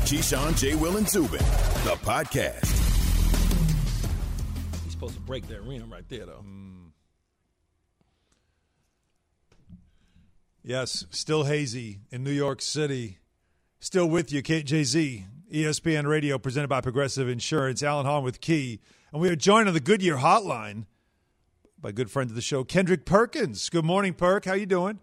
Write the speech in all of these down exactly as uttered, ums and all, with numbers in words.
Keyshawn, J. Will, and Zubin, the podcast. He's supposed to break that rim right there, though. Mm. Yes, still hazy in New York City. Still with you, K J Z, E S P N Radio, presented by Progressive Insurance. Alan Hahn with Key. And we are joined on the Goodyear Hotline by good friend of the show, Kendrick Perkins. Good morning, Perk. How you doing?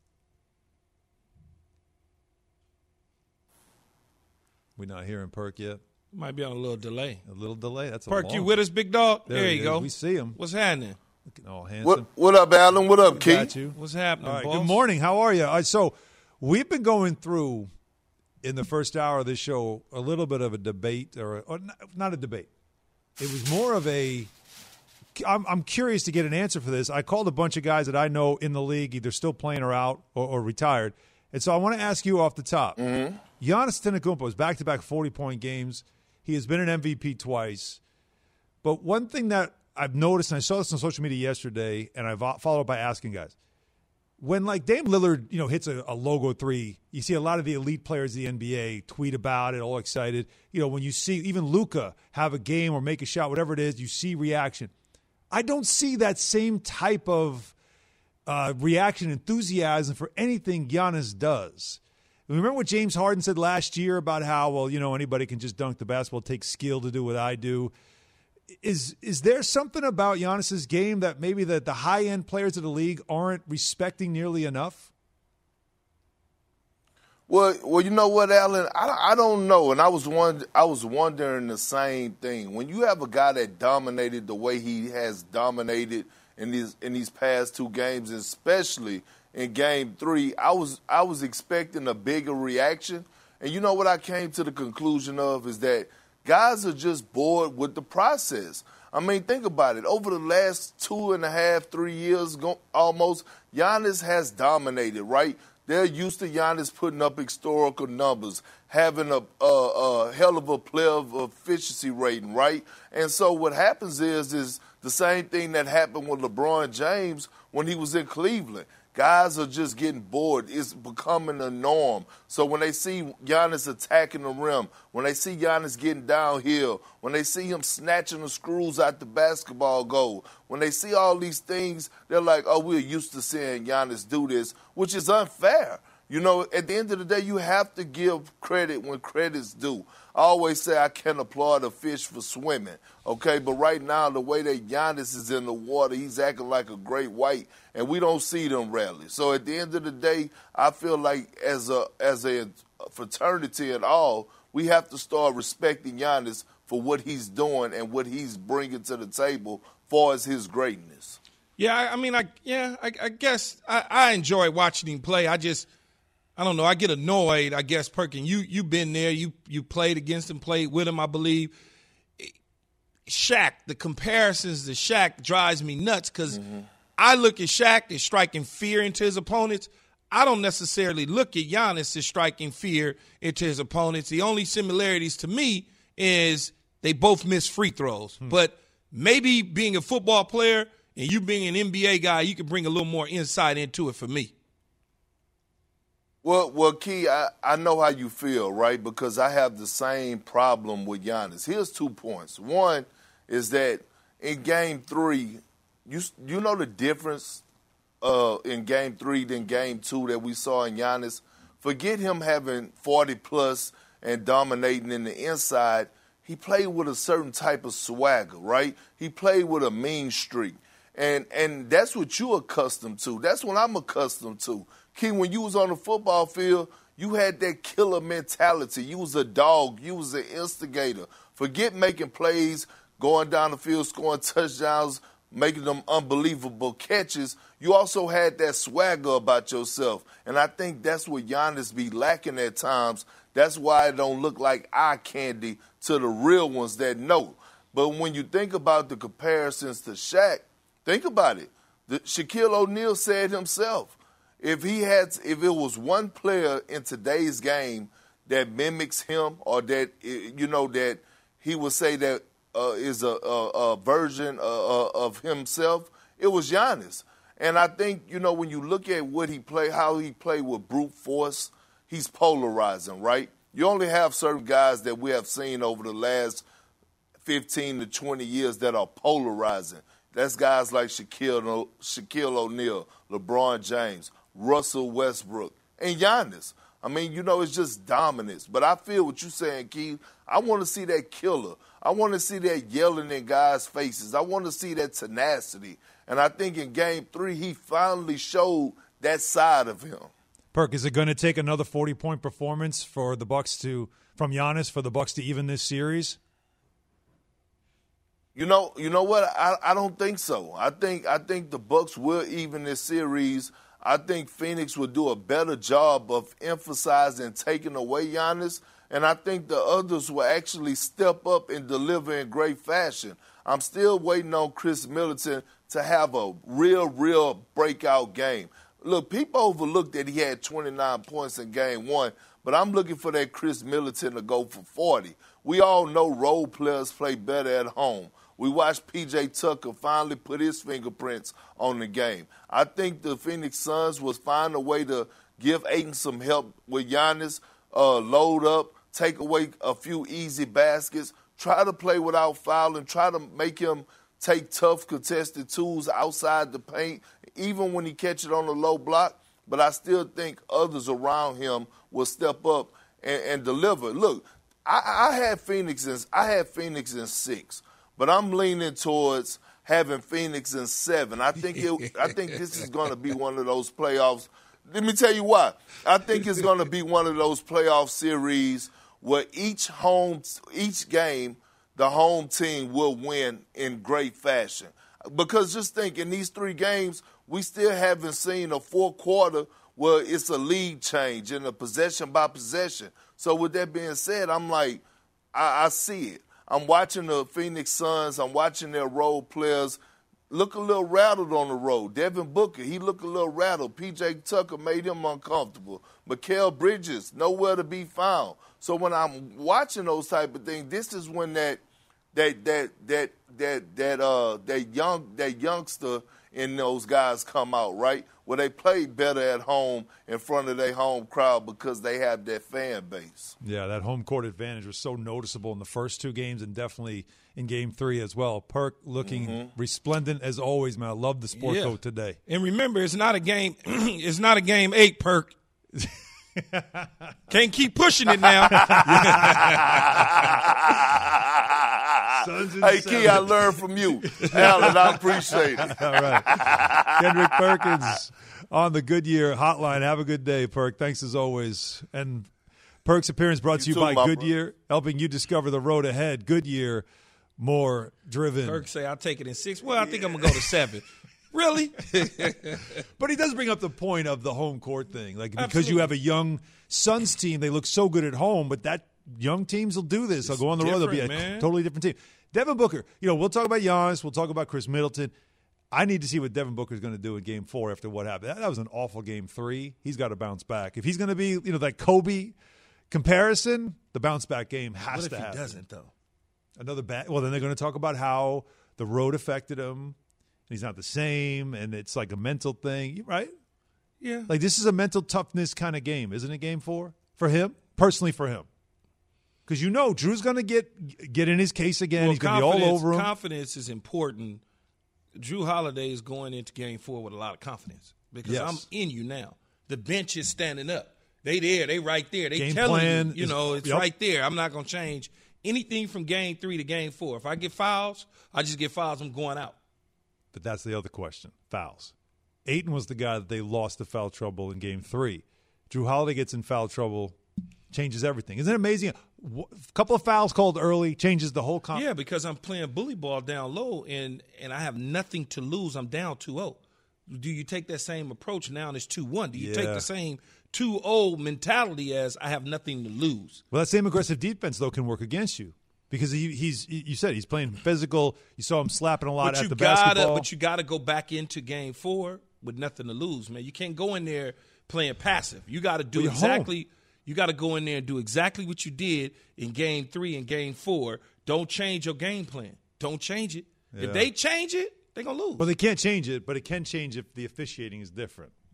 We're not hearing Perk yet. Might be on a little delay. A little delay? That's a Perk, long... you with us, big dog? There, there you is. go. We see him. What's happening? Looking all handsome. What, what up, Alan? What up, Keith? Got you. What's happening, All right, boss? good morning. How are you? All right, so we've been going through, in the first hour of this show, a little bit of a debate, or, or not a debate. It was more of a I'm, I'm curious to get an answer for this. I called a bunch of guys that I know in the league, either still playing or out or, or retired. And so I want to ask you off the top. Mm-hmm. Giannis Antetokounmpo is back-to-back forty-point games. He has been an M V P twice. But one thing that I've noticed, and I saw this on social media yesterday, and I've followed up by asking guys, when like Dame Lillard, you know, hits a, a logo three, you see a lot of the elite players of the N B A tweet about it, all excited. You know, when you see even Luka have a game or make a shot, whatever it is, you see reaction. I don't see that same type of uh, reaction, enthusiasm for anything Giannis does. Remember what James Harden said last year about how, well, you know, anybody can just dunk the basketball, it takes skill to do what I do. Is is there something about Giannis's game that maybe the, the high-end players of the league aren't respecting nearly enough? Well, well, you know what, Alan? I, I don't know, and I was wonder, I was wondering the same thing. When you have a guy that dominated the way he has dominated in these in these past two games, especially in Game Three, I was I was expecting a bigger reaction. And you know what I came to the conclusion of is that guys are just bored with the process. I mean, think about it. Over the last two and a half, three years go, almost, Giannis has dominated, right? They're used to Giannis putting up historical numbers, having a, a, a hell of a player of efficiency rating, right? And so what happens is, is the same thing that happened with LeBron James when he was in Cleveland. Guys are just getting bored. It's becoming a norm. So when they see Giannis attacking the rim, when they see Giannis getting downhill, when they see him snatching the screws out the basketball goal, when they see all these things, they're like, oh, we're used to seeing Giannis do this, which is unfair. You know, at the end of the day, you have to give credit when credit's due. I always say I can't applaud a fish for swimming, okay? But right now, the way that Giannis is in the water, he's acting like a great white, and we don't see them rarely. So at the end of the day, I feel like as a as a fraternity at all, we have to start respecting Giannis for what he's doing and what he's bringing to the table far as his greatness. Yeah, I, I mean, I yeah, I, I guess I, I enjoy watching him play. I just – I don't know. I get annoyed, I guess, Perkin. You, you've been there. You you played against him, played with him, I believe. Shaq, the comparisons to Shaq drives me nuts because mm-hmm. I look at Shaq as striking fear into his opponents. I don't necessarily look at Giannis as striking fear into his opponents. The only similarities to me is they both miss free throws. Hmm. But maybe being a football player and you being an N B A guy, you can bring a little more insight into it for me. Well, well, Key, I, I know how you feel, right? Because I have the same problem with Giannis. Here's two points. One is that in Game Three, you you know the difference uh, in Game Three than Game Two that we saw in Giannis. Forget him having forty plus and dominating in the inside. He played with a certain type of swagger, right? He played with a mean streak, and and that's what you're accustomed to. That's what I'm accustomed to. Key, when you was on the football field, you had that killer mentality. You was a dog. You was an instigator. Forget making plays, going down the field, scoring touchdowns, making them unbelievable catches. You also had that swagger about yourself. And I think that's what Giannis be lacking at times. That's why it don't look like eye candy to the real ones that know. But when you think about the comparisons to Shaq, think about it. The, Shaquille O'Neal said himself, If he had, if it was one player in today's game that mimics him, or that you know that he would say that uh, is a, a, a version uh, of himself, it was Giannis. And I think you know when you look at what he played, how he played with brute force, he's polarizing, right? You only have certain guys that we have seen over the last fifteen to twenty years that are polarizing. That's guys like Shaquille, o- Shaquille O'Neal, LeBron James, Russell Westbrook, and Giannis. I mean, you know, it's just dominance. But I feel what you're saying, Keith. I want to see that killer. I want to see that yelling in guys' faces. I want to see that tenacity. And I think in game three, he finally showed that side of him. Perk, is it going to take another forty-point performance for the Bucks to from Giannis for the Bucks to even this series? You know, you know what? I, I don't think so. I think I think the Bucks will even this series. I think Phoenix will do a better job of emphasizing taking away Giannis, and I think the others will actually step up and deliver in great fashion. I'm still waiting on Chris Middleton to have a real, real breakout game. Look, people overlooked that he had twenty-nine points in game one, but I'm looking for that Chris Middleton to go for forty. We all know role players play better at home. We watched P J Tucker finally put his fingerprints on the game. I think the Phoenix Suns will find a way to give Ayton some help with Giannis, uh, load up, take away a few easy baskets, try to play without fouling, try to make him take tough contested twos outside the paint, even when he catch it on the low block. But I still think others around him will step up and, and deliver. Look, I, I had Phoenix in, I had Phoenix in six, but I'm leaning towards having Phoenix in seven. I think it, I think this is going to be one of those playoffs. Let me tell you why. I think it's going to be one of those playoff series where each home, each game, the home team will win in great fashion. Because just think, in these three games, we still haven't seen a fourth quarter where it's a lead change and a possession by possession. So with that being said, I'm like, I, I see it. I'm watching the Phoenix Suns. I'm watching their role players look a little rattled on the road. Devin Booker, he looked a little rattled. P J Tucker made him uncomfortable. Mikal Bridges, nowhere to be found. So when I'm watching those type of things, this is when that that that that that that uh that young that youngster in those guys come out, right? Where they play better at home in front of their home crowd because they have that fan base. Yeah, that home court advantage was so noticeable in the first two games and definitely in game three as well. Perk looking mm-hmm. resplendent as always, man. I love the sport yeah. coat today. And remember, it's not a game. It's not a game eight, Perk. Can't keep pushing it now. Hey, Key, I learned from you. Alan, I appreciate it. All right. Kendrick Perkins on the Goodyear hotline. Have a good day, Perk. Thanks as always. And Perk's appearance brought to you, you by too, Goodyear, brother. helping you discover the road ahead. Goodyear, more driven. Perk say, I'll take it in six. Well, I think I'm going to go to seven. Really? But he does bring up the point of the home court thing. Like, because Absolutely. you have a young Suns team, they look so good at home, but that young teams will do this. They'll go on the road. They'll be a man. totally different team. Devin Booker, you know, we'll talk about Giannis. We'll talk about Chris Middleton. I need to see what Devin Booker is going to do in game four after what happened. That, that was an awful game three. He's got to bounce back. If he's going to be, you know, that Kobe comparison, the bounce back game has what to if happen. he doesn't, though? Another bad. Well, then they're going to talk about how the road affected him. He's not the same, and it's like a mental thing, right? Yeah. Like, this is a mental toughness kind of game, isn't it, game four? For him? Personally for him. Because you know Drew's going to get get in his case again. Well, He's going to be all over him. Confidence is important. Drew Holiday is going into game four with a lot of confidence because Yes. I'm in you now. The bench is standing up. They there. They right there. They Game telling plan you, you is- know, it's yep. right there. I'm not going to change anything from game three to game four. If I get fouls, I just get fouls. I'm going out. But that's the other question, fouls. Ayton was the guy that they lost to foul trouble in game three. Drew Holiday gets in foul trouble, changes everything. Isn't it amazing? A couple of fouls called early changes the whole con- Yeah, because I'm playing bully ball down low, and, and I have nothing to lose. I'm down two oh. Do you take that same approach now and it's two one? Do you Yeah. take the same two oh mentality as I have nothing to lose? Well, that same aggressive defense, though, can work against you. Because he, he's, you said he's playing physical. You saw him slapping a lot But at you the gotta, basketball. but you got to go back into game four with nothing to lose, man. You can't go in there playing passive. You got to do Well, you're exactly. home. You got to go in there and do exactly what you did in game three and game four. Don't change your game plan. Don't change it. Yeah. If they change it, they're gonna lose. Well, they can't change it, but it can change if the officiating is different.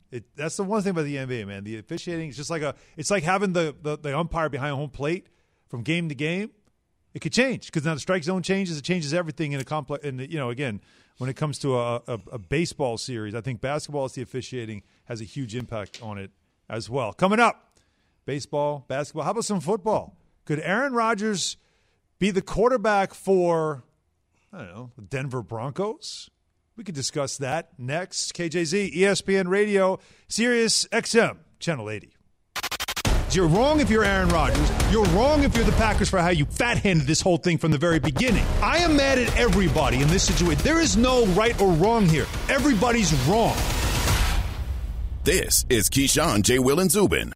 It, that's the one thing about the N B A, man. The officiating is just like a. It's like having the, the, the umpire behind home plate from game to game. It could change because now the strike zone changes. It changes everything in a complex. And you know, again, when it comes to a, a, a baseball series, I think basketball is the officiating has a huge impact on it as well. Coming up, baseball, basketball. How about some football? Could Aaron Rodgers be the quarterback for, I don't know, the Denver Broncos? We could discuss that next. K J Z, E S P N Radio, Sirius X M, Channel eighty. You're wrong if you're Aaron Rodgers. You're wrong if you're the Packers for how you fat-handed this whole thing from the very beginning. I am mad at everybody in this situation. There is no right or wrong here. Everybody's wrong. This is Keyshawn, J. Will, and Zubin.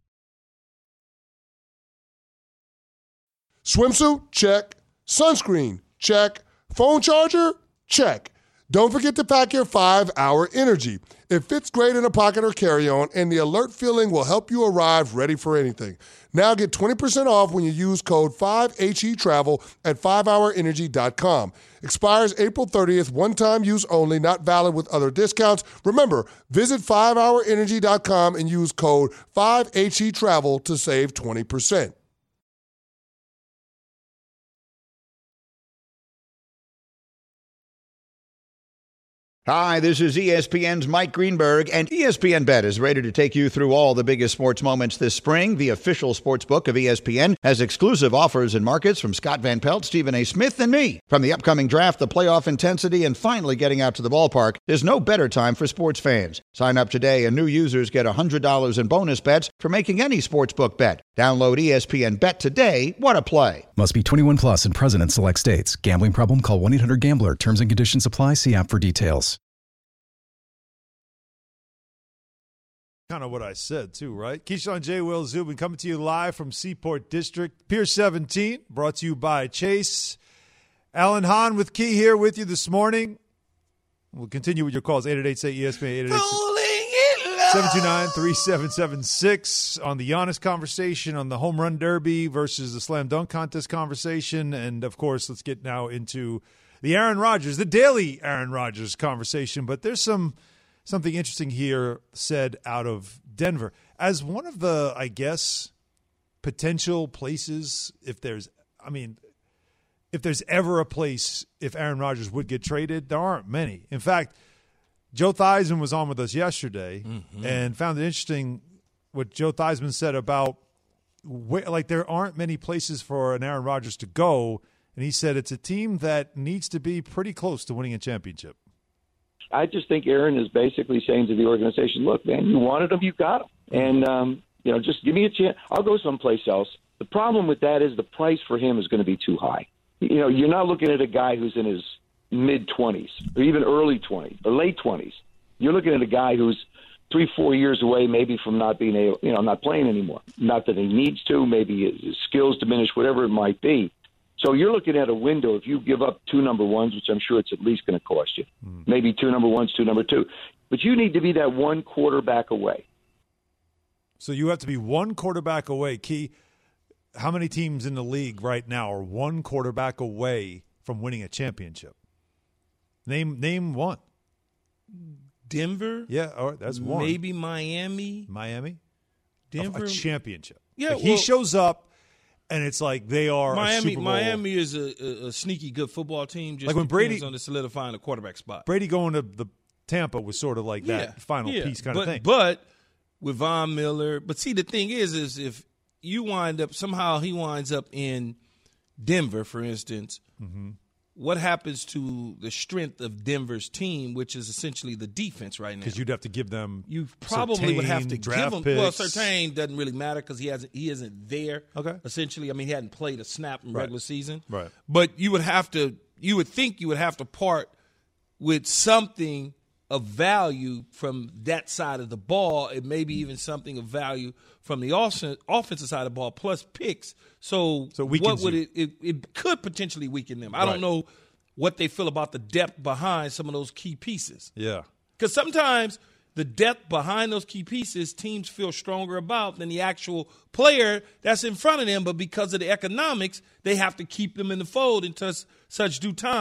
Swimsuit? Check. Sunscreen? Check. Phone charger? Check. Don't forget to pack your five hour Energy. It fits great in a pocket or carry-on, and the alert feeling will help you arrive ready for anything. Now get twenty percent off when you use code five H E Travel at five hour energy dot com. Expires April thirtieth, one-time use only, not valid with other discounts. Remember, visit five hour energy dot com and use code five H E Travel to save twenty percent. Hi, this is E S P N's Mike Greenberg, and E S P N Bet is ready to take you through all the biggest sports moments this spring. The official sports book of E S P N has exclusive offers and markets from Scott Van Pelt, Stephen A. Smith, and me. From the upcoming draft, the playoff intensity, and finally getting out to the ballpark, there's no better time for sports fans. Sign up today, and new users get one hundred dollars in bonus bets for making any sportsbook bet. Download E S P N Bet today. What a play. Must be twenty-one plus and present in select states. Gambling problem? Call one eight hundred gambler. Terms and conditions apply. See app for details. Kind of what I said, too, right? Keyshawn, J. Will, Zubin coming to you live from Seaport District, Pier seventeen, brought to you by Chase. Alan Hahn with Key here with you this morning. We'll continue with your calls, eight eight eight, say E S P N, eight eight eight, seven two nine, three seven seven six, on the Giannis conversation, on the home run derby versus the slam dunk contest conversation, and, of course, let's get now into the Aaron Rodgers, the daily Aaron Rodgers conversation, but there's some – something interesting here said out of Denver. As one of the, I guess, potential places, if there's, I mean, if there's ever a place if Aaron Rodgers would get traded, there aren't many. In fact, Joe Theismann was on with us yesterday mm-hmm. and found it interesting what Joe Theismann said about, where, like, there aren't many places for an Aaron Rodgers to go, and he said it's a team that needs to be pretty close to winning a championship. I just think Aaron is basically saying to the organization, look, man, you wanted him, you got him. And, um, you know, just give me a chance. I'll go someplace else. The problem with that is the price for him is going to be too high. You know, you're not looking at a guy who's in his mid-twenties or even early twenties or late twenties. You're looking at a guy who's three, four years away maybe from not being able, you know, not playing anymore. Not that he needs to. Maybe his skills diminish, whatever it might be. So you're looking at a window. If you give up two number ones, which I'm sure it's at least going to cost you, mm. maybe two number ones, two number two. But you need to be that one quarterback away. So you have to be one quarterback away. Key, how many teams in the league right now are one quarterback away from winning a championship? Name name one. Denver? Yeah, all right, that's one. Maybe Miami. Miami? Denver. A, a championship. Yeah, like well, he shows up. And it's like they are Miami. a Super Bowl. Miami is a, a, a sneaky good football team. Just like when Brady on the solidifying a quarterback spot. Brady going to the Tampa was sort of like that yeah, final yeah. piece kind but, of thing. But with Von Miller, but see the thing is, is if you wind up somehow he winds up in Denver, for instance, mm-hmm. what happens to the strength of Denver's team, which is essentially the defense right now? Because you'd have to give them you probably would have to give them. Picks. Well, Surtain doesn't really matter because he hasn't he isn't there. Okay, essentially, I mean, he hadn't played a snap in right. regular season. Right, but you would have to. You would think you would have to part with something of value from that side of the ball, and maybe even something of value from the offensive side of the ball, plus picks. So, so what would it, it? It could potentially weaken them. I right. don't know what they feel about the depth behind some of those key pieces. Yeah. Because sometimes the depth behind those key pieces teams feel stronger about than the actual player that's in front of them, but because of the economics, they have to keep them in the fold until such due time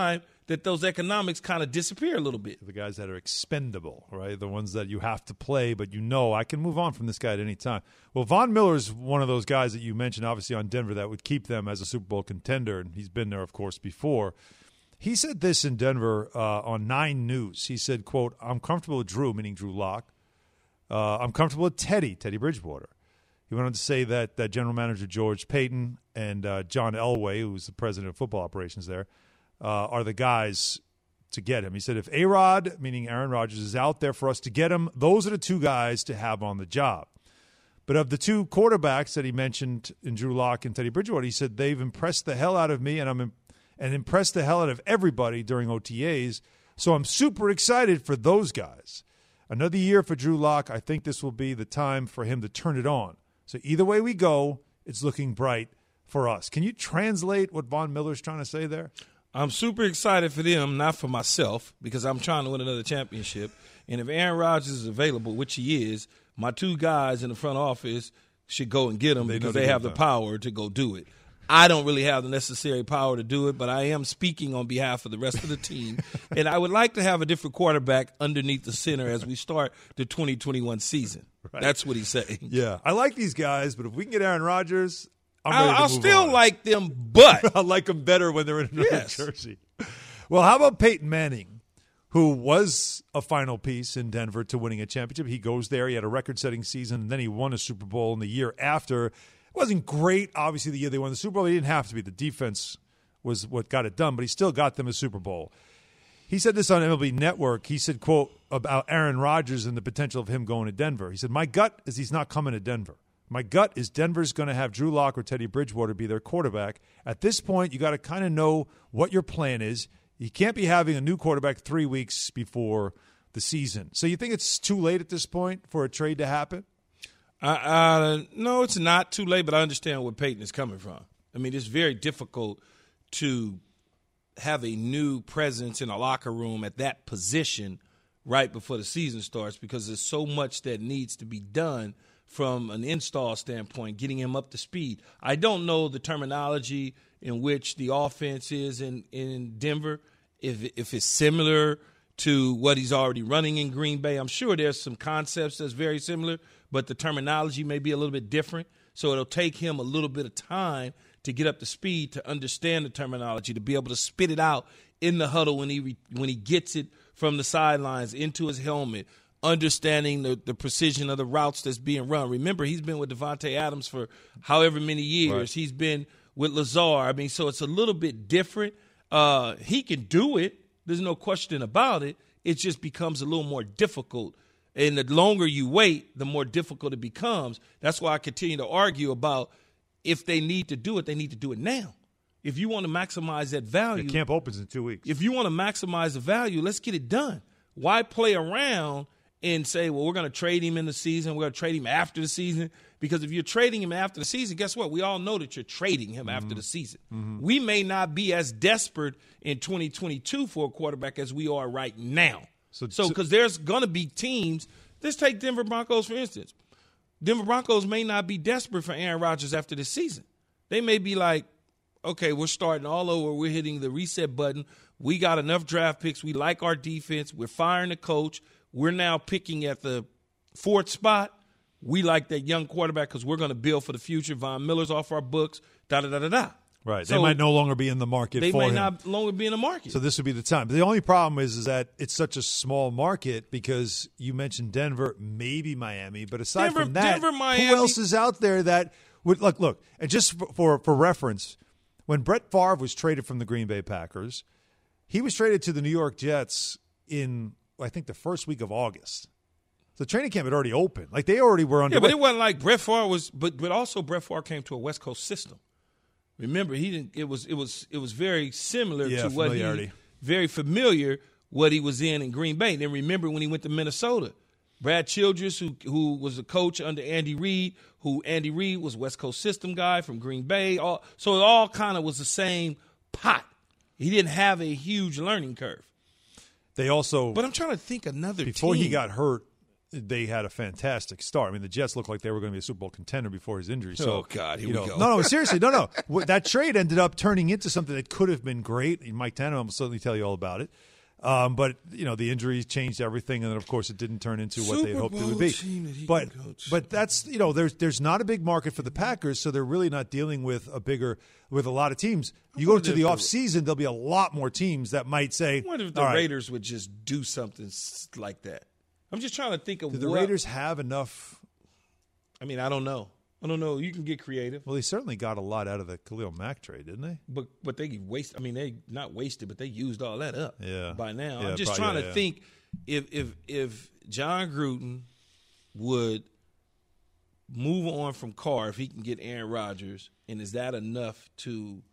that those economics kind of disappear a little bit. The guys that are expendable, right? The ones that you have to play, but you know I can move on from this guy at any time. Well, Von Miller's one of those guys that you mentioned, obviously, on Denver that would keep them as a Super Bowl contender, and he's been there, of course, before. He said this in Denver uh, on Nine News. He said, quote, I'm comfortable with Drew, meaning Drew Lock. Uh, I'm comfortable with Teddy, Teddy Bridgewater. He went on to say that, that general manager George Payton and uh, John Elway, who's the president of football operations there, uh, are the guys to get him. He said if A-Rod, meaning Aaron Rodgers, is out there for us to get him, those are the two guys to have on the job. But of the two quarterbacks that he mentioned in Drew Lock and Teddy Bridgewater, he said they've impressed the hell out of me, and I'm impressed. And impressed the hell out of everybody during O T As. So I'm super excited for those guys. Another year for Drew Lock. I think this will be the time for him to turn it on. So either way we go, it's looking bright for us. Can you translate what Von Miller's trying to say there? I'm super excited for them, not for myself, because I'm trying to win another championship. And if Aaron Rodgers is available, which he is, my two guys in the front office should go and get him they because they have the power to go do it. I don't really have the necessary power to do it, but I am speaking on behalf of the rest of the team. And I would like to have a different quarterback underneath the center as we start the twenty twenty-one season. Right. That's what he's saying. Yeah, I like these guys, but if we can get Aaron Rodgers, I'm ready I'll, to I'll move still on. like them, but I like them better when they're in another yes. jersey. Well, how about Peyton Manning, who was a final piece in Denver to winning a championship? He goes there. He had a record-setting season, and then he won a Super Bowl in the year after. It wasn't great, obviously, the year they won the Super Bowl. He didn't have to be. The defense was what got it done, but he still got them a Super Bowl. He said this on M L B Network. He said, quote, about Aaron Rodgers and the potential of him going to Denver. He said, my gut is he's not coming to Denver. My gut is Denver's going to have Drew Lock or Teddy Bridgewater be their quarterback. At this point, you got to kind of know what your plan is. You can't be having a new quarterback three weeks before the season. So you think it's too late at this point for a trade to happen? Uh, uh, no, it's not too late, but I understand where Peyton is coming from. I mean, it's very difficult to have a new presence in a locker room at that position right before the season starts because there's so much that needs to be done from an install standpoint, getting him up to speed. I don't know the terminology in which the offense is in, in Denver, if if it's similar to what he's already running in Green Bay. I'm sure there's some concepts that's very similar, but the terminology may be a little bit different. So it'll take him a little bit of time to get up to speed, to understand the terminology, to be able to spit it out in the huddle when he re- when he gets it from the sidelines into his helmet, understanding the, the precision of the routes that's being run. Remember, he's been with Devontae Adams for however many years. Right. He's been with Lazar. I mean, so it's a little bit different. Uh, he can do it. There's no question about it. It just becomes a little more difficult. And the longer you wait, the more difficult it becomes. That's why I continue to argue about if they need to do it, they need to do it now. If you want to maximize that value. The camp opens in two weeks. If you want to maximize the value, let's get it done. Why play around and say, well, we're going to trade him in the season, we're going to trade him after the season? Because if you're trading him after the season, guess what? We all know that you're trading him mm-hmm. after the season. Mm-hmm. We may not be as desperate in twenty twenty-two for a quarterback as we are right now. So, because so, there's going to be teams. Let's take Denver Broncos, for instance. Denver Broncos may not be desperate for Aaron Rodgers after this season. They may be like, okay, we're starting all over. We're hitting the reset button. We got enough draft picks. We like our defense. We're firing the coach. We're now picking at the fourth spot. We like that young quarterback because we're going to build for the future. Von Miller's off our books, da-da-da-da-da. Right. So they might no longer be in the market they for may him. not longer be in the market. So this would be the time. But the only problem is, is that it's such a small market because you mentioned Denver, maybe Miami. But aside Denver, from that, Denver, Miami. who else is out there that would – look, look, and just for, for, for reference, when Brett Favre was traded from the Green Bay Packers, he was traded to the New York Jets in, I think, the first week of August. So training camp had already opened. Like, they already were under. Yeah, but it wasn't like Brett Favre was – but but also Brett Favre came to a West Coast system. Remember, he didn't. It was it was it was very similar yeah, to what he very familiar what he was in in Green Bay. Then remember when he went to Minnesota, Brad Childress, who who was a coach under Andy Reid, who Andy Reid was West Coast system guy from Green Bay. All so it all kind of was the same pot. He didn't have a huge learning curve. They also, but I'm trying to think another before team. he got hurt they had a fantastic start. I mean, the Jets looked like they were going to be a Super Bowl contender before his injury. So, oh, God, here you know, we go. No, no, seriously, no, no. That trade ended up turning into something that could have been great. Mike Tannenbaum will certainly tell you all about it. Um, but, you know, the injuries changed everything, and then, of course, it didn't turn into what Super they had hoped it Bowl would be. team that he But, can coach. but that's, you know, there's there's not a big market for the Packers, so they're really not dealing with a bigger – with a lot of teams. You go wonder to the if the- offseason, there'll be a lot more teams that might say I wonder if the all right, Raiders would just do something s- like that. I'm just trying to think of do the what, Raiders have enough – I mean, I don't know. I don't know. You can get creative. well, they certainly got a lot out of the Khalil Mack trade, didn't they? But but they waste. I mean, they not wasted, but they used all that up. Yeah. By now, Yeah, I'm just probably, trying yeah, to yeah. think if if if John Gruden would move on from Carr if he can get Aaron Rodgers, and is that enough to?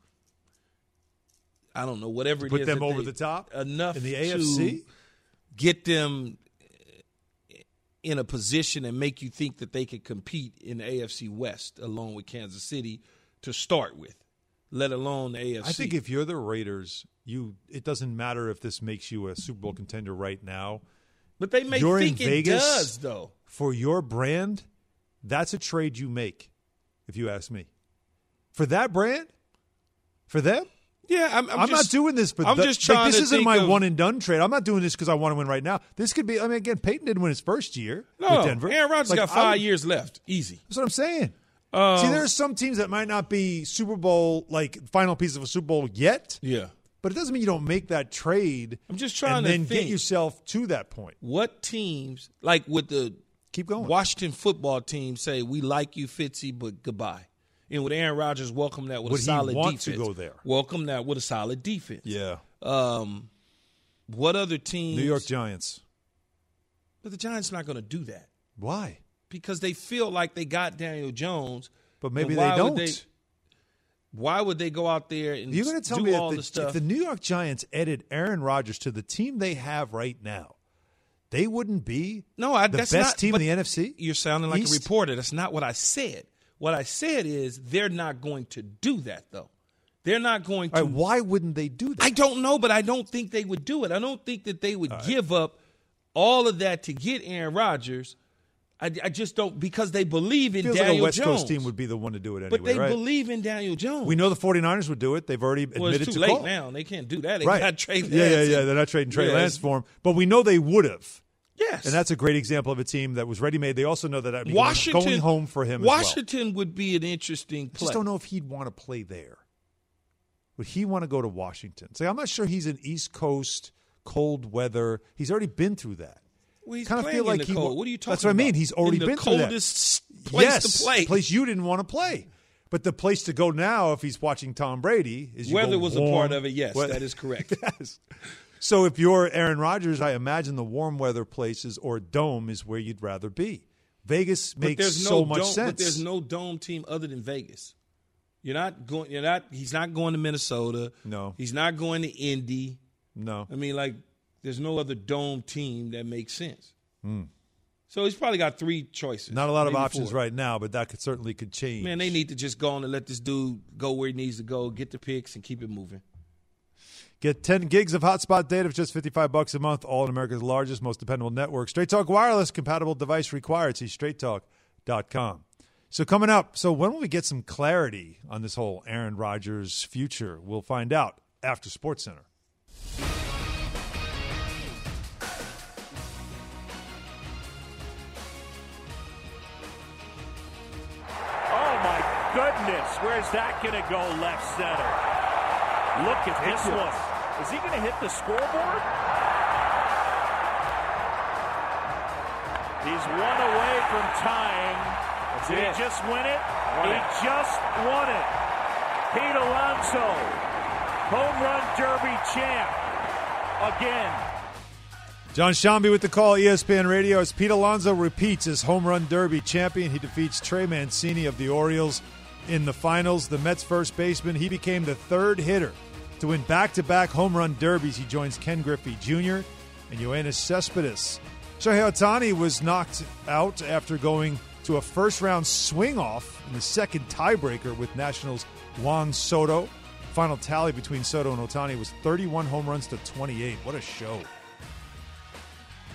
I don't know. Whatever it Put is them that over they- the top enough in the to A F C? get them in a position and make you think that they could compete in the A F C West along with Kansas City to start with, let alone the A F C. I think if you're the Raiders, you it doesn't matter if this makes you a Super Bowl contender right now. But they may You're in think it Vegas does, though. For your brand, that's a trade you make, if you ask me. For that brand, for them, Yeah, I'm, I'm, I'm, just, not doing this. For I'm the, just like, trying this to isn't think my of- one and done trade. I'm not doing this because I want to win right now. This could be. I mean, again, Peyton didn't win his first year No, with Denver. Aaron Rodgers Like, got I five would- years left. Easy. That's what I'm saying. Um, See, there are some teams that might not be Super Bowl like final piece of a Super Bowl yet. Yeah. But it doesn't mean you don't make that trade. I'm just trying and to then think. get yourself to that point. What teams, like with the Keep going. Washington football team, say, we like you, Fitzy, but goodbye. And with Aaron Rodgers, welcome that with Would a he solid want to defense. go there? Welcome that with a solid defense. Yeah. Um, what other teams? New York Giants. But the Giants are not going to do that Why? because they feel like they got Daniel Jones. But maybe and they why don't. would They, why would they go out there and You're going to tell do me all that the the, stuff? if the New York Giants added Aaron Rodgers to the team they have right now, they wouldn't be no, I, the that's best not, team in but the N F C? You're sounding like East? a reporter. That's not what I said. What I said is they're not going to do that, though. They're not going to. All right, why wouldn't they do that? I don't know, but I don't think they would do it. I don't think that they would give up all of that to get Aaron Rodgers. I, I just don't, because they believe in Feels Daniel like a West Jones. Coast team would be the one to do it anyway, but they right? believe in Daniel Jones. We know the 49ers would do it. They've already admitted well, it's too to late call. now. They can't do that. They Right. got Trey Lance. Yeah, yeah, yeah. and- They're not trading Trey Yeah, Lance it's- for him. But we know they would have. Yes. And that's a great example of a team that was ready-made. They also know that I'd be Washington, going home for him Washington as well. would be an interesting I play. just don't know if he'd want to play there. Would he want to go to Washington? So I'm not sure he's an East Coast cold weather. He's already been through that. Well, he's Kinda playing feel like in the he cold. wa- What are you talking That's what I mean. about? He's already in the been through that. coldest place yes, to play. place you didn't want to play. But the place to go now, if he's watching Tom Brady, is you Weather go was a warm- part of it. Yes, we- that is correct. Yes. So if you're Aaron Rodgers, I imagine the warm weather places or dome is where you'd rather be. Vegas But makes there's no so much dome, sense. But there's no dome team other than Vegas. You're not going. You're not. He's not going to Minnesota. No. He's not going to Indy. no. I mean, like, there's no other dome team that makes sense. So he's probably got three choices. Not a lot of maybe options four. right now, but that could certainly could change. Man, they need to just go on and let this dude go where he needs to go, get the picks, and keep it moving. Get ten gigs of hotspot data for just fifty-five bucks a month, all in America's largest, most dependable network. Straight Talk Wireless, compatible device required. See straight talk dot com. So coming up, so when will we get some clarity on this whole Aaron Rodgers future? We'll find out after SportsCenter. Oh, my goodness. Where's that going to go left center? Look at this one. Is he going to hit the scoreboard? He's one away from tying. Did he just win it? He just won it. Pete Alonso, home run derby champ again. John Shambi with the call, E S P N Radio. As Pete Alonso repeats as home run derby champion, he defeats Trey Mancini of the Orioles in the finals. The Mets first baseman, he became the third hitter to win back-to-back home run derbies. He joins Ken Griffey Junior and Yoenis Cespedes. Shohei Ohtani was knocked out after going to a first-round swing-off in the second tiebreaker with Nationals' Juan Soto. Final tally between Soto and Ohtani was thirty-one home runs to twenty-eight. What a show.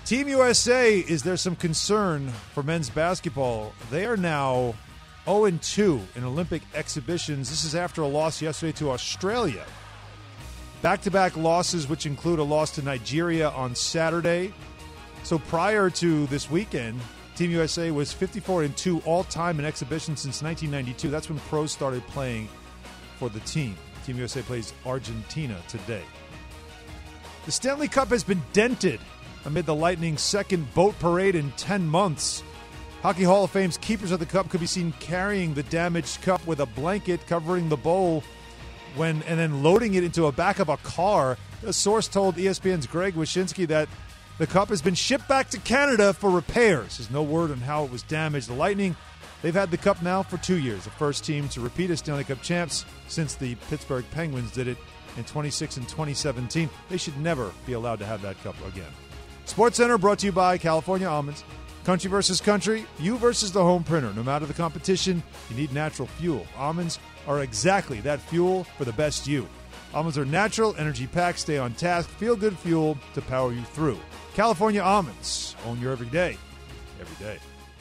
Team U S A, is there some concern for men's basketball? They are now oh and two in Olympic exhibitions. This is after a loss yesterday to Australia. Back-to-back losses, which include a loss to Nigeria on Saturday. So prior to this weekend, Team U S A was fifty-four and two all-time in exhibitions since nineteen ninety-two. That's when pros started playing for the team. Team U S A plays Argentina today. The Stanley Cup has been dented amid the Lightning's second boat parade in ten months. Hockey Hall of Fame's keepers of the cup could be seen carrying the damaged cup with a blanket covering the bowl when and then loading it into a back of a car. A source told E S P N's Greg Wyshynski that the cup has been shipped back to Canada for repairs. There's no word on how it was damaged. The Lightning, they've had the cup now for two years, the first team to repeat as Stanley Cup champs since the Pittsburgh Penguins did it in twenty-six and twenty seventeen. They should never be allowed to have that cup again. SportsCenter brought to you by California Almonds. Country versus country, you versus the home printer. No matter the competition, you need natural fuel. Almonds are exactly that fuel for the best you. Almonds are natural, energy-packed, stay on task, feel-good fuel to power you through. California Almonds. Own your every day, every day.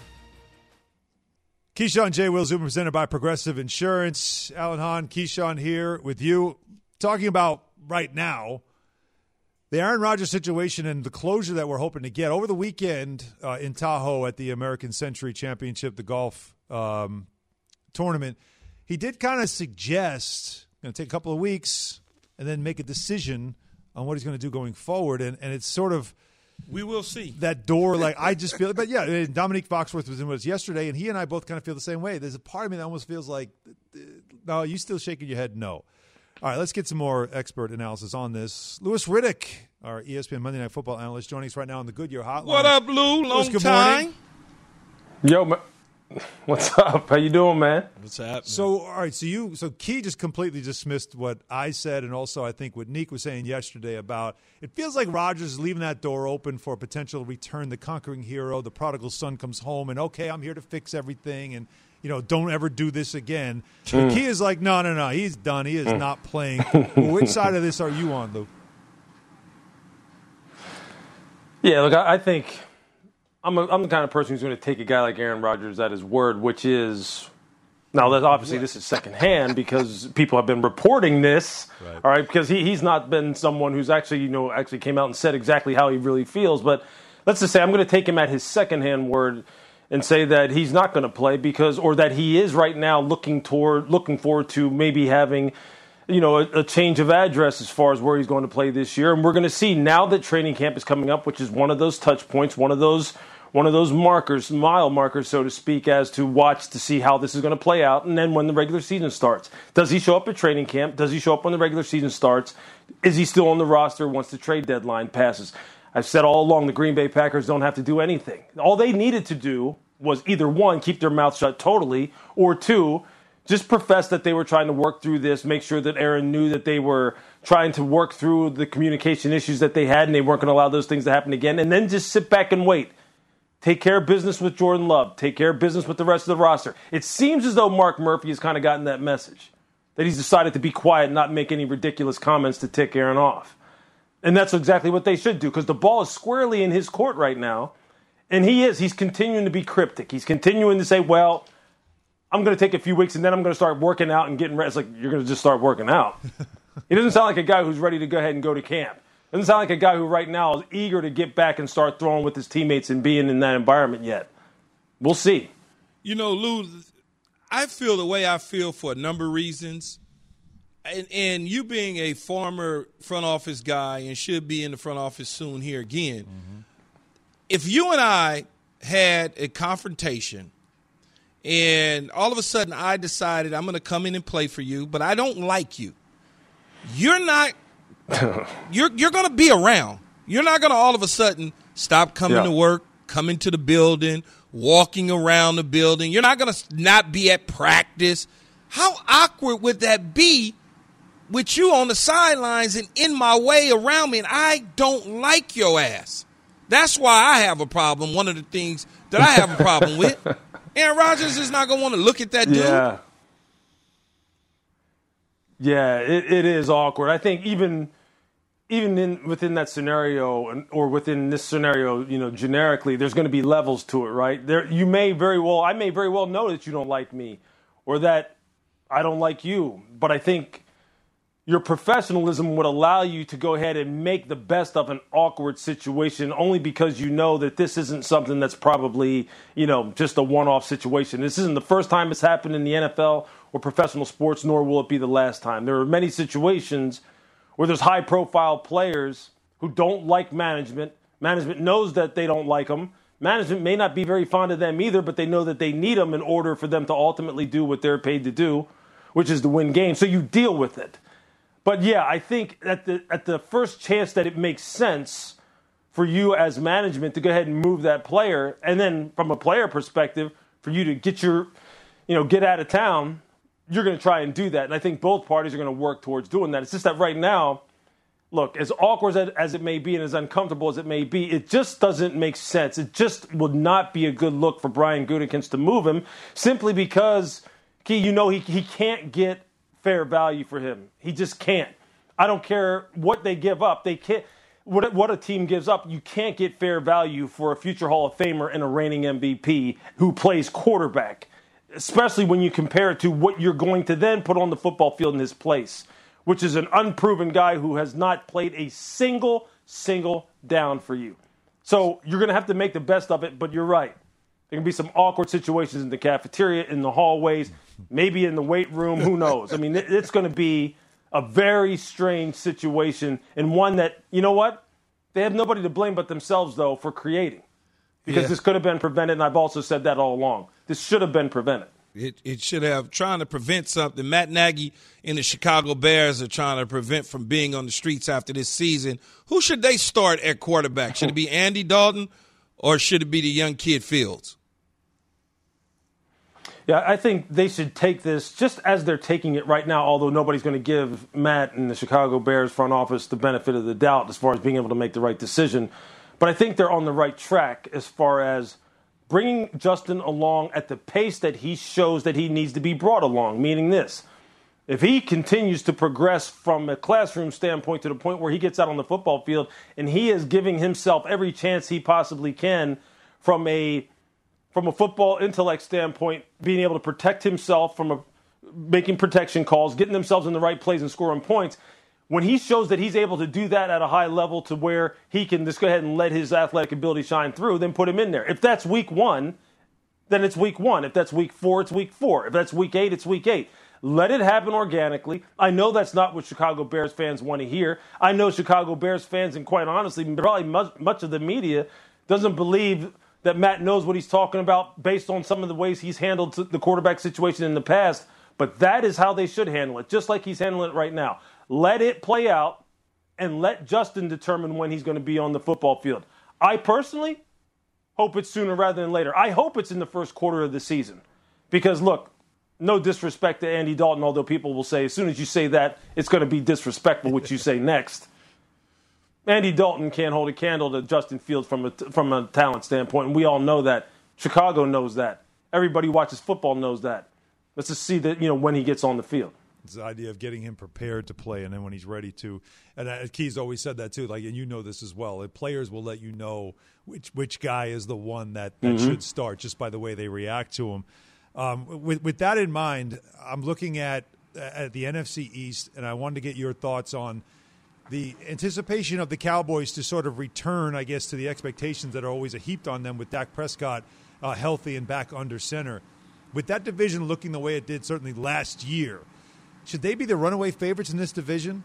Keyshawn J. Will Zubin presented by Progressive Insurance. Alan Hahn, Keyshawn here with you. Talking about right now, the Aaron Rodgers situation and the closure that we're hoping to get. Over the weekend uh, in Tahoe at the American Century Championship, the golf um, tournament, he did kind of suggest going to take a couple of weeks and then make a decision on what he's going to do going forward. And, and it's sort of we will see that door. Like I just feel, but yeah, Dominique Foxworth was in with us yesterday, and he and I both kind of feel the same way. There's a part of me that almost feels like, no, you still shaking your head, no. All right, let's get some more expert analysis on this. Louis Riddick, our E S P N Monday Night Football analyst, joining us right now on the Goodyear Hotline. What up, Lou? Long Louis, good time. morning. Yo, man. What's up? How you doing, man? What's happening? So, all right, so you, so Key just completely dismissed what I said, and also I think what Neek was saying yesterday about it feels like Rodgers is leaving that door open for a potential return, the conquering hero, the prodigal son comes home, and okay, I'm here to fix everything, and you know, don't ever do this again. Mm. Key is like, no, no, no, he's done. He is mm. not playing. Well, which side of this are you on, Lou? Yeah, look, I, I think I'm, a, I'm the kind of person who's going to take a guy like Aaron Rodgers at his word, which is now that obviously this is secondhand because people have been reporting this, right. all right, because he, he's not been someone who's actually, you know, actually came out and said exactly how he really feels. But let's just say I'm going to take him at his secondhand word and say that he's not going to play because, or that he is right now looking toward, looking forward to maybe having, you know, a, a change of address as far as where he's going to play this year. And we're going to see now that training camp is coming up, which is one of those touch points, one of those, one of those markers, mile markers, so to speak, as to watch to see how this is going to play out. And then when the regular season starts, does he show up at training camp? Does he show up when the regular season starts? Is he still on the roster once the trade deadline passes? I've said all along the Green Bay Packers don't have to do anything. All they needed to do was either, one, keep their mouth shut totally, or two, just profess that they were trying to work through this, make sure that Aaron knew that they were trying to work through the communication issues that they had and they weren't going to allow those things to happen again, and then just sit back and wait. Take care of business with Jordan Love. Take care of business with the rest of the roster. It seems as though Mark Murphy has kind of gotten that message, that he's decided to be quiet and not make any ridiculous comments to tick Aaron off. And that's exactly what they should do because the ball is squarely in his court right now. And he is. He's continuing to be cryptic. He's continuing to say, well, I'm going to take a few weeks and then I'm going to start working out and getting ready. It's like, you're going to just start working out. He doesn't sound like a guy who's ready to go ahead and go to camp. Doesn't sound like a guy who right now is eager to get back and start throwing with his teammates and being in that environment yet. We'll see. You know, Lou, I feel the way I feel for a number of reasons. And, and you being a former front office guy and should be in the front office soon here again, mm-hmm. if you and I had a confrontation and all of a sudden I decided I'm going to come in and play for you, but I don't like you, you're not you're you're going to be around. You're not going to all of a sudden stop coming yeah. to work, coming to the building, walking around the building. You're not going to not be at practice. How awkward would that be with you on the sidelines and in my way around me, and I don't like your ass? That's why I have a problem. One of the things that I have a problem with. Aaron Rodgers is not going to want to look at that dude. Yeah, yeah, it, it is awkward. I think even even in within that scenario, or within this scenario, you know, generically, there's going to be levels to it, right? There, you may very well, I may very well know that you don't like me, or that I don't like you, but I think your professionalism would allow you to go ahead and make the best of an awkward situation, only because you know that this isn't something that's probably, you know, just a one-off situation. This isn't the first time it's happened in the N F L or professional sports, nor will it be the last time. There are many situations where there's high-profile players who don't like management. Management knows that they don't like them. Management may not be very fond of them either, but they know that they need them in order for them to ultimately do what they're paid to do, which is to win games. So you deal with it. But, yeah, I think at the at the first chance that it makes sense for you as management to go ahead and move that player, and then from a player perspective, for you to get your, you know, get out of town, you're going to try and do that. And I think both parties are going to work towards doing that. It's just that right now, look, as awkward as, as it may be and as uncomfortable as it may be, it just doesn't make sense. It just would not be a good look for Brian Gutekunst to move him, simply because, Key, you know, he he can't get fair value for him. He just can't. I don't care what they give up. They can't. What, what a team gives up, you can't get fair value for a future Hall of Famer and a reigning M V P who plays quarterback, especially when you compare it to what you're going to then put on the football field in his place, which is an unproven guy who has not played a single, single down for you. So you're going to have to make the best of it, but you're right. There can be some awkward situations in the cafeteria, in the hallways, maybe in the weight room. Who knows? I mean, it's going to be a very strange situation, and one that, you know what? They have nobody to blame but themselves, though, for creating. Because yeah. This could have been prevented, and I've also said that all along. This should have been prevented. It, it should have. Trying to prevent something. Matt Nagy and the Chicago Bears are trying to prevent from being on the streets after this season. Who should they start at quarterback? Should it be Andy Dalton, or should it be the young kid Fields? Yeah, I think they should take this just as they're taking it right now, although nobody's going to give Matt and the Chicago Bears front office the benefit of the doubt as far as being able to make the right decision. But I think they're on the right track as far as bringing Justin along at the pace that he shows that he needs to be brought along, meaning this. If he continues to progress from a classroom standpoint to the point where he gets out on the football field and he is giving himself every chance he possibly can from a from a football intellect standpoint, being able to protect himself from a, making protection calls, getting themselves in the right place and scoring points, when he shows that he's able to do that at a high level to where he can just go ahead and let his athletic ability shine through, then put him in there. If that's week one, then it's week one. If that's week four, it's week four. If that's week eight, it's week eight. Let it happen organically. I know that's not what Chicago Bears fans want to hear. I know Chicago Bears fans, and quite honestly, probably much, much of the media doesn't believe that Matt knows what he's talking about based on some of the ways he's handled the quarterback situation in the past. But that is how they should handle it, just like he's handling it right now. Let it play out and let Justin determine when he's going to be on the football field. I personally hope it's sooner rather than later. I hope it's in the first quarter of the season. Because, look, no disrespect to Andy Dalton, although people will say as soon as you say that, it's going to be disrespectful what you say next. Andy Dalton can't hold a candle to Justin Fields from a, from a talent standpoint, and we all know that. Chicago knows that. Everybody who watches football knows that. Let's just see that, you know, when he gets on the field. It's the idea of getting him prepared to play, and then when he's ready to. And uh, Key's always said that too. Like, and you know this as well. Players will let you know which which guy is the one that, that mm-hmm. should start just by the way they react to him. Um, with with that in mind, I'm looking at at the N F C East, and I wanted to get your thoughts on the anticipation of the Cowboys to sort of return, I guess, to the expectations that are always heaped on them with Dak Prescott uh, healthy and back under center. With that division looking the way it did certainly last year, should they be the runaway favorites in this division?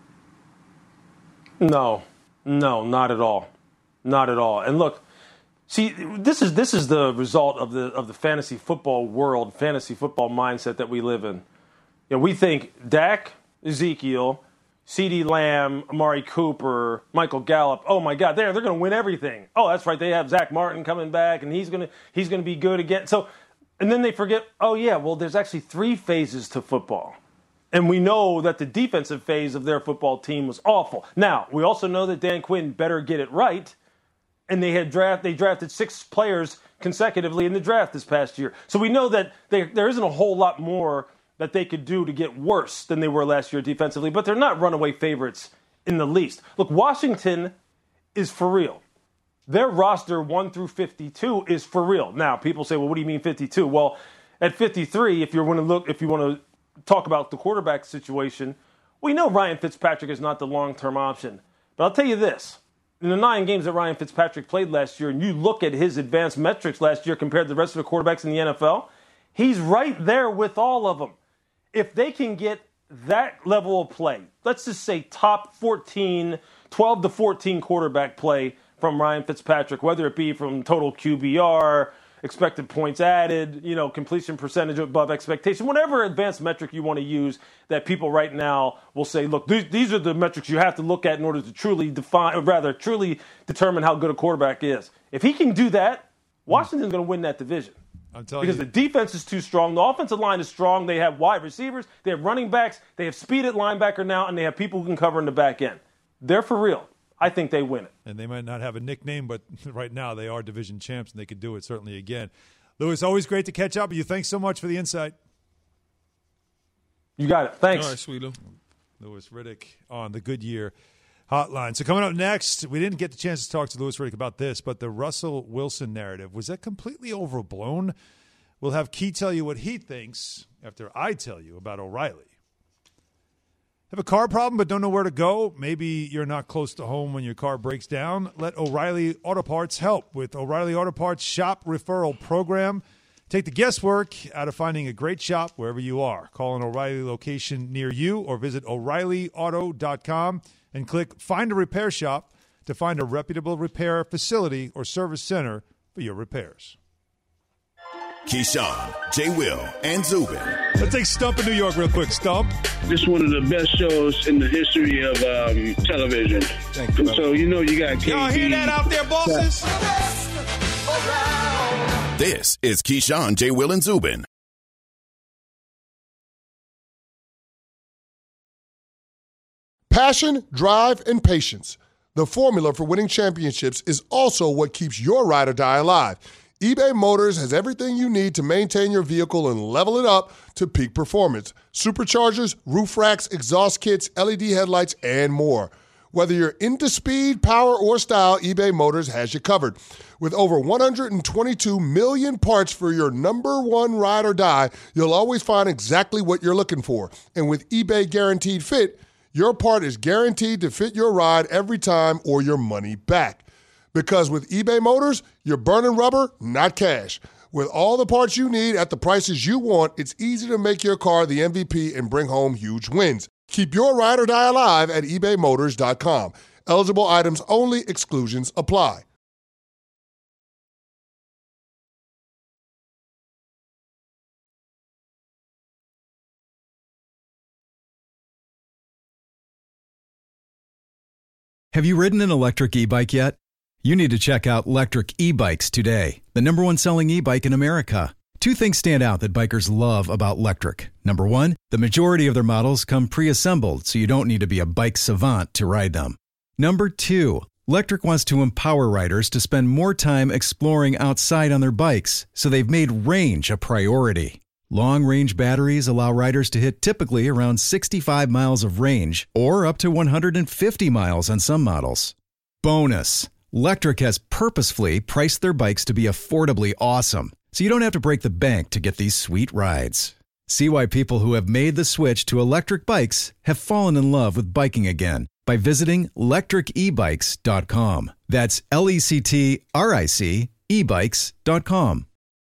No, no, not at all, not at all. And look, see, this is this is the result of the of the fantasy football world, fantasy football mindset that we live in. You know, we think Dak, Ezekiel, CeeDee Lamb, Amari Cooper, Michael Gallup. Oh my God, they're they're going to win everything. Oh, that's right, they have Zach Martin coming back, and he's going to he's going to be good again. So, and then they forget. Oh yeah, well, there's actually three phases to football. And we know that the defensive phase of their football team was awful. Now, we also know that Dan Quinn better get it right. And they had draft they drafted six players consecutively in the draft this past year. So we know that they, there isn't a whole lot more that they could do to get worse than they were last year defensively. But they're not runaway favorites in the least. Look, Washington is for real. Their roster one through fifty-two is for real. Now, people say, well, what do you mean fifty-two? Well, at fifty-three, if you want to look, if you want to talk about the quarterback situation, we know Ryan Fitzpatrick is not the long-term option. But I'll tell you this. In the nine games that Ryan Fitzpatrick played last year, and you look at his advanced metrics last year compared to the rest of the quarterbacks in the N F L, he's right there with all of them. If they can get that level of play, let's just say top fourteen, twelve to fourteen quarterback play from Ryan Fitzpatrick, whether it be from total Q B R, expected points added, you know, completion percentage above expectation, whatever advanced metric you want to use that people right now will say, look, these, these are the metrics you have to look at in order to truly define, or rather truly determine how good a quarterback is. If he can do that, Washington's going to win that division. I'm telling because you. the defense is too strong. The offensive line is strong. They have wide receivers. They have running backs. They have speed at linebacker now, and they have people who can cover in the back end. They're for real. I think they win it. And they might not have a nickname, but right now they are division champs, and they could do it certainly again. Lewis, always great to catch up with you. Thanks so much for the insight. You got it. Thanks. All right, Sweeto. Lewis Riddick on the Goodyear Hotline. So coming up next, we didn't get the chance to talk to Lewis Riddick about this, but the Russell Wilson narrative, was that completely overblown? We'll have Key tell you what he thinks after I tell you about O'Reilly. Have a car problem but don't know where to go? Maybe you're not close to home when your car breaks down? Let O'Reilly Auto Parts help with O'Reilly Auto Parts Shop Referral Program. Take the guesswork out of finding a great shop wherever you are. Call an O'Reilly location near you or visit O'Reilly Auto dot com and click Find a Repair Shop to find a reputable repair facility or service center for your repairs. Keyshawn, J. Will, and Zubin. Let's take Stump in New York real quick. Stump. This is one of the best shows in the history of um, television. Thank you. So, you know, you got K D. Y'all hear that out there, bosses? This is Keyshawn, J. Will, and Zubin. Passion, drive, and patience. The formula for winning championships is also what keeps your ride or die alive. eBay Motors has everything you need to maintain your vehicle and level it up to peak performance. Superchargers, roof racks, exhaust kits, L E D headlights, and more. Whether you're into speed, power, or style, eBay Motors has you covered. With over one hundred twenty-two million parts for your number one ride or die, you'll always find exactly what you're looking for. And with eBay Guaranteed Fit, your part is guaranteed to fit your ride every time or your money back. Because with eBay Motors, you're burning rubber, not cash. With all the parts you need at the prices you want, it's easy to make your car the M V P and bring home huge wins. Keep your ride or die alive at ebay motors dot com. Eligible items only. Exclusions apply. Have you ridden an electric e-bike yet? You need to check out Lectric E-Bikes today, the number one selling e-bike in America. Two things stand out that bikers love about Lectric. Number one, the majority of their models come pre-assembled, so you don't need to be a bike savant to ride them. Number two, Lectric wants to empower riders to spend more time exploring outside on their bikes, so they've made range a priority. Long-range batteries allow riders to hit typically around sixty-five miles of range, or up to one hundred fifty miles on some models. Bonus! Lectric has purposefully priced their bikes to be affordably awesome, so you don't have to break the bank to get these sweet rides. See why people who have made the switch to electric bikes have fallen in love with biking again by visiting lectric e bikes dot com. That's L E C T R I C e bikes dot com.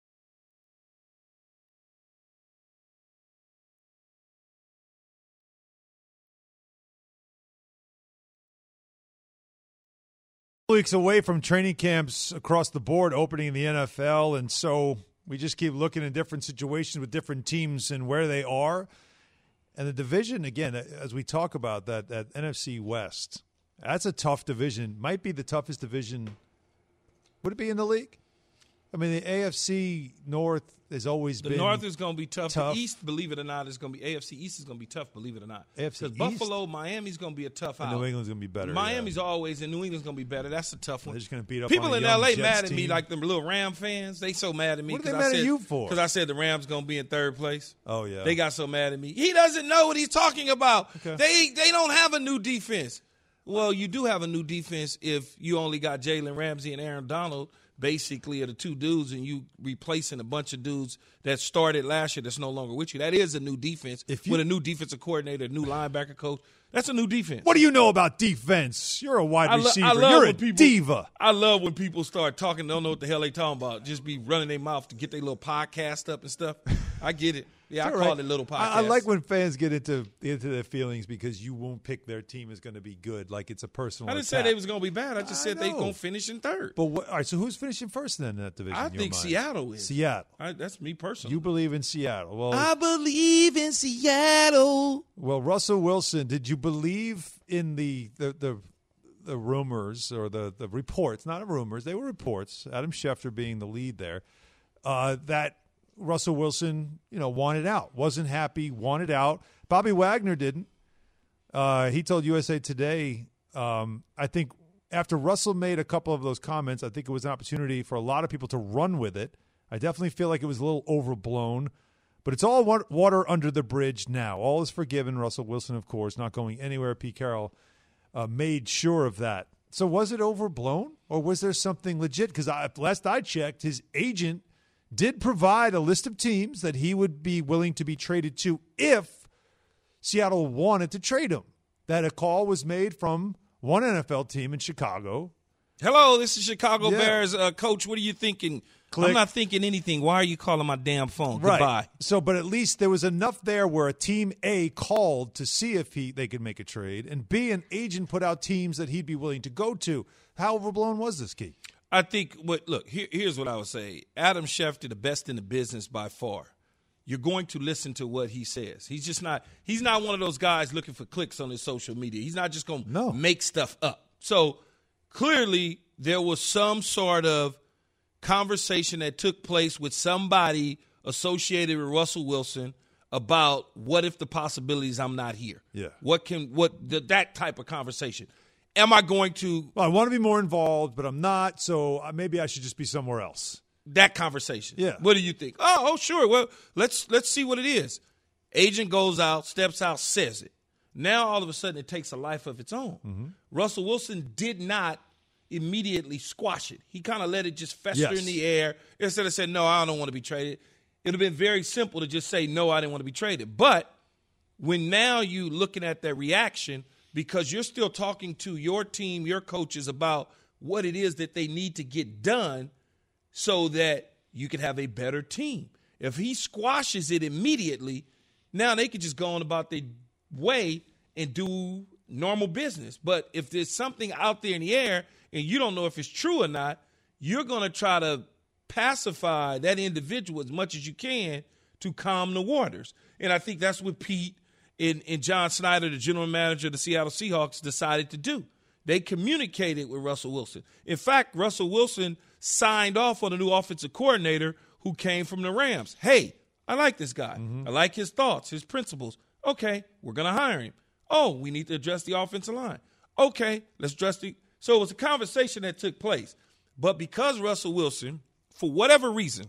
Weeks away from training camps across the board opening in the N F L, and so we just keep looking at different situations with different teams and where they are. And the division, again, as we talk about that, that N F C West, that's a tough division. Might be the toughest division. Would it be in the league? I mean, the A F C North has always the been The North is going to be tough. tough. The East, believe it or not, is going to be – A F C East is going to be tough, believe it or not. A F C Because East? Buffalo, Miami's going to be a tough And out. New England's going to be better. Miami's yeah. always – and New England's going to be better. That's a tough one. They're just going to beat up People on a in young L A Jets mad at me team. like them little Ram fans. They so mad at me. What are they 'cause I mad at said- you for? Because I said the Rams going to be in third place. Oh, yeah. They got so mad at me. He doesn't know what he's talking about. Okay. They They don't have a new defense. Well, you do have a new defense if you only got Jalen Ramsey and Aaron Donald, basically, are the two dudes, and you replacing a bunch of dudes that started last year that's no longer with you. That is a new defense. If you, with a new defensive coordinator, a new linebacker coach. That's a new defense. What do you know about defense? You're a wide I lo- receiver. I love You're when a people, diva. I love when people start talking, don't know what the hell they talking about. Just be running their mouth to get their little podcast up and stuff. I get it. Yeah, I All call right. it little podcast. I, I like when fans get into into their feelings because you won't pick their team is going to be good, like it's a personal I didn't attack. say they was going to be bad. I just I said they know. going to finish in third. But what, all right, so who's finishing first then in that division? I in your think mind? Seattle is. Seattle. I, that's me personally. You believe in Seattle. Well, I believe in Seattle. Well, Russell Wilson, did you believe in the the the, the rumors or the, the reports, not rumors, they were reports, Adam Schefter being the lead there, uh, that Russell Wilson, you know, wanted out, wasn't happy, wanted out. Bobby Wagner didn't. Uh, he told U S A Today, um, I think after Russell made a couple of those comments, I think it was an opportunity for a lot of people to run with it. I definitely feel like it was a little overblown. But it's all water under the bridge now. All is forgiven. Russell Wilson, of course, not going anywhere. Pete Carroll uh, made sure of that. So was it overblown, or was there something legit? Because last I checked, his agent did provide a list of teams that he would be willing to be traded to if Seattle wanted to trade him. That a call was made from one N F L team in Chicago. Hello, this is Chicago Yeah. Bears. Uh, Coach, what are you thinking? Click. I'm not thinking anything. Why are you calling my damn phone? Right. Goodbye. So, but at least there was enough there where a team A called to see if he they could make a trade, and B, an agent put out teams that he'd be willing to go to. How overblown was this, Key? I think what look here, here's what I would say. Adam Schefter, the best in the business by far. You're going to listen to what he says. He's just not. He's not one of those guys looking for clicks on his social media. He's not just going to No. make stuff up. So clearly, there was some sort of conversation that took place with somebody associated with Russell Wilson about what if the possibilities I'm not here. Yeah. What can what the, that type of conversation. Am I going to Well, I want to be more involved, but I'm not, so uh, maybe I should just be somewhere else. that conversation? Yeah. What do you think? Oh, oh, sure. Well, let's let's see what it is. Agent goes out, steps out, says it. Now all of a sudden it takes a life of its own. Mm-hmm. Russell Wilson did not immediately squash it. He kind of let it just fester Yes. in the air instead of saying, no, I don't want to be traded. It would have been very simple to just say, no, I didn't want to be traded. But when now you looking at that reaction, because you're still talking to your team, your coaches about what it is that they need to get done so that you can have a better team. If he squashes it immediately, now they could just go on about their way and do normal business. But if there's something out there in the air and you don't know if it's true or not, you're going to try to pacify that individual as much as you can to calm the waters. And I think that's what Pete and, and John Snyder, the general manager of the Seattle Seahawks, decided to do. They communicated with Russell Wilson. In fact, Russell Wilson signed off on a new offensive coordinator who came from the Rams. Hey, I like this guy. Mm-hmm. I like his thoughts, his principles. Okay, we're going to hire him. Oh, we need to address the offensive line. Okay, let's address the – so it was a conversation that took place. But because Russell Wilson, for whatever reason,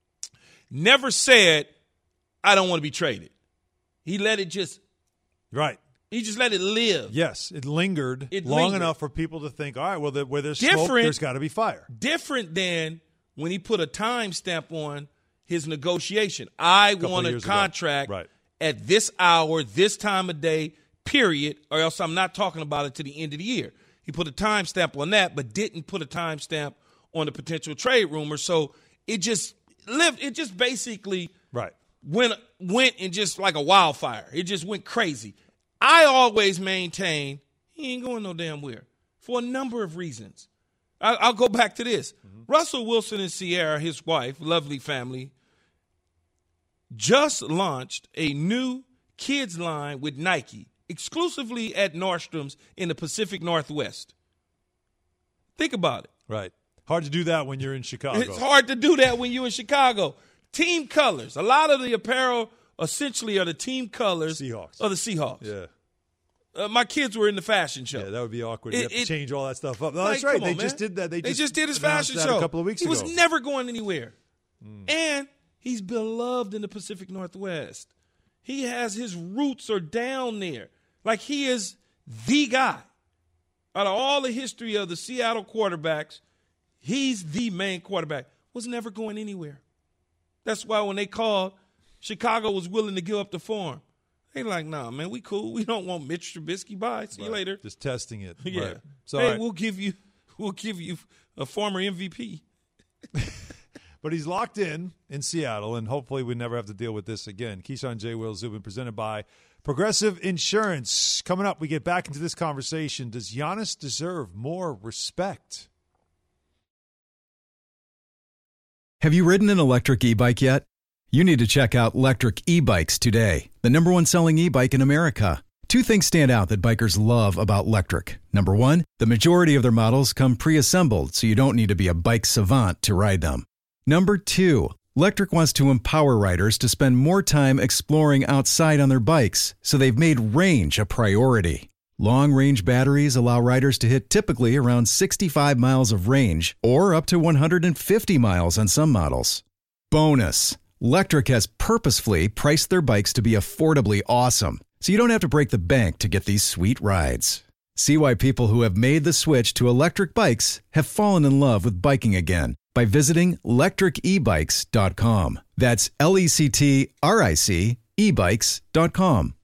never said, I don't want to be traded. He let it just – Right. He just let it live. Yes, it lingered It long lingered. enough for people to think, all right, well, the, where there's Different- smoke, there's got to be fire. Different than when he put a timestamp on his negotiation. I Couple want a years ago. contract Right. at this hour, this time of day, period, or else I'm not talking about it to the end of the year. He put a timestamp on that, but didn't put a timestamp on the potential trade rumor. So it just lived. It just basically Right. went went and just like a wildfire. It just went crazy. I always maintain he ain't going no damn where for a number of reasons. I, I'll go back to this. Mm-hmm. Russell Wilson and Sierra, his wife, lovely family, just launched a new kids line with Nike exclusively at Nordstrom's in the Pacific Northwest. Think about it. Right. Hard to do that when you're in Chicago. It's hard to do that when you're in Chicago. Team colors. A lot of the apparel essentially are the team colors Seahawks. of the Seahawks. Yeah. Uh, my kids were in the fashion show. Yeah, that would be awkward. It- you have to it- change all that stuff up. No, Like, that's right. come They on, just man. did that. They They just, just did his announced fashion that show a couple of weeks he ago. was never going anywhere. And he's beloved in the Pacific Northwest. He has his roots are down there. Like he is the guy. out of all the history of the Seattle quarterbacks, he's the main quarterback. Was never going anywhere. That's why when they called, Chicago was willing to give up the form. They like, nah, man, we cool. We don't want Mitch Trubisky. Bye. See right. you later. Just testing it. Yeah. Right. So, hey, right. we'll give you, we'll give you a former M V P. But he's locked in in Seattle, and hopefully we never have to deal with this again. Keyshawn, J. Will, Zubin, presented by Progressive Insurance. Coming up, we get back into this conversation. Does Giannis deserve more respect? Have you ridden an electric e-bike yet? You need to check out Lectric E-Bikes today, the number one selling e-bike in America. Two things stand out that bikers love about Lectric. Number one, the majority of their models come pre-assembled, so you don't need to be a bike savant to ride them. Number two, Lectric wants to empower riders to spend more time exploring outside on their bikes, so they've made range a priority. Long-range batteries allow riders to hit typically around sixty-five miles of range, or up to one hundred fifty miles on some models. Bonus, Lectric has purposefully priced their bikes to be affordably awesome, so you don't have to break the bank to get these sweet rides. See why people who have made the switch to electric bikes have fallen in love with biking again by visiting lectric e bikes dot com. That's L E C T R I C e bikes dot com.